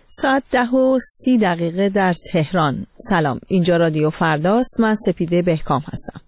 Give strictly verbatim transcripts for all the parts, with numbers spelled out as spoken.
ساعت ده و سی دقیقه در تهران. سلام، اینجا رادیو فرداست. من سپیده بهکام هستم.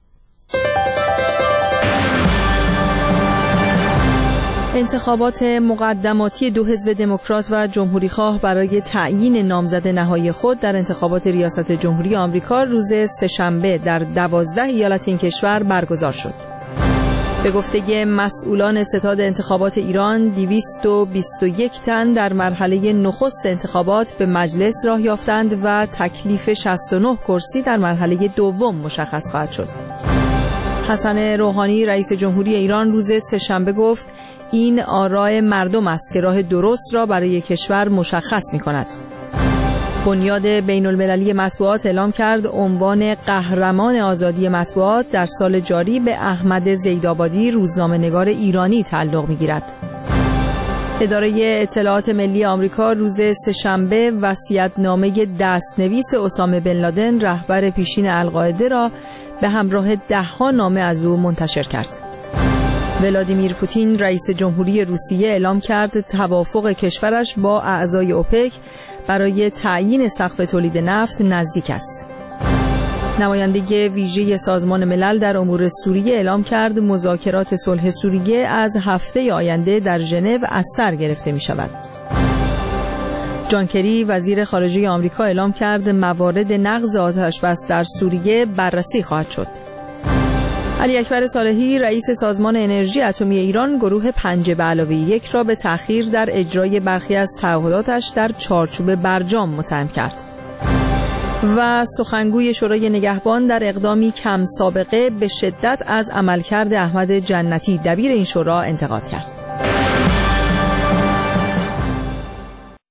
انتخابات مقدماتی دو حزب دموکرات و جمهوری خواه برای تعیین نامزد نهایی خود در انتخابات ریاست جمهوری آمریکا روز سه‌شنبه در دوازده ایالت این کشور برگزار شد. به گفته مسئولان ستاد انتخابات ایران، دویست و بیست و یک تن در مرحله نخست انتخابات به مجلس راه یافتند و تکلیف شصت و نه کرسی در مرحله دوم مشخص خواهد شد. حسن روحانی رئیس جمهوری ایران روز سه‌شنبه گفت این آراء مردم است که راه درست را برای کشور مشخص می کند. بنیاد بین المللی مطبوعات اعلام کرد عنوان قهرمان آزادی مطبوعات در سال جاری به احمد زیدآبادی، روزنامه‌نگار ایرانی تعلق می‌گیرد. اداره اطلاعات ملی آمریکا روز سه‌شنبه وصیت‌نامه دستنویس اسامه بن لادن رهبر پیشین القاعده را به همراه ده‌ها نامه از او منتشر کرد. ولادیمیر پوتین رئیس جمهوری روسیه اعلام کرد توافق کشورش با اعضای اوپک برای تعیین سقف تولید نفت نزدیک است. نماینده ویژه سازمان ملل در امور سوریه اعلام کرد مذاکرات صلح سوریه از هفته آینده در ژنو از سر گرفته می شود. جان کری وزیر خارجه آمریکا اعلام کرد موارد نقض آتش‌بس در سوریه بررسی خواهد شد. علی اکبر صالحی رئیس سازمان انرژی اتمی ایران گروه پنج به علاوه یک را به تأخیر در اجرای برخی از تعهداتش در چارچوب برجام متهم کرد. و سخنگوی شورای نگهبان در اقدامی کم سابقه به شدت از عملکرد احمد جنتی دبیر این شورا انتقاد کرد.